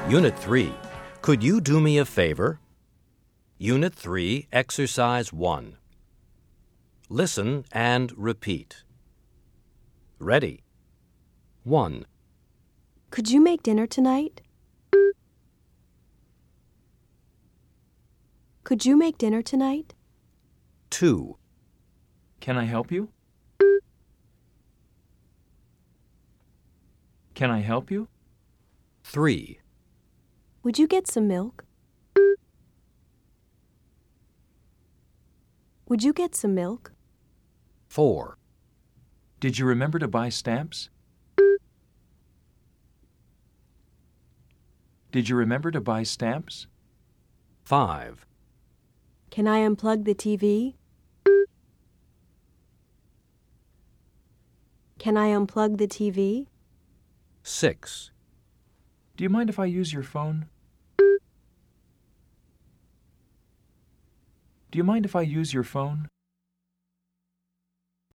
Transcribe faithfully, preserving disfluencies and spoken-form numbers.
Unit three. Could you do me a favor? Unit three, Exercise one. Listen and repeat. Ready. one. Could you make dinner tonight? Could you make dinner tonight? two. Can I help you? Can I help you? three. Would you get some milk? Would you get some milk? four. Did you remember to buy stamps? Did you remember to buy stamps? five. Can I unplug the T V? Can I unplug the T V? six. Do you mind if I use your phone? Do you mind if I use your phone?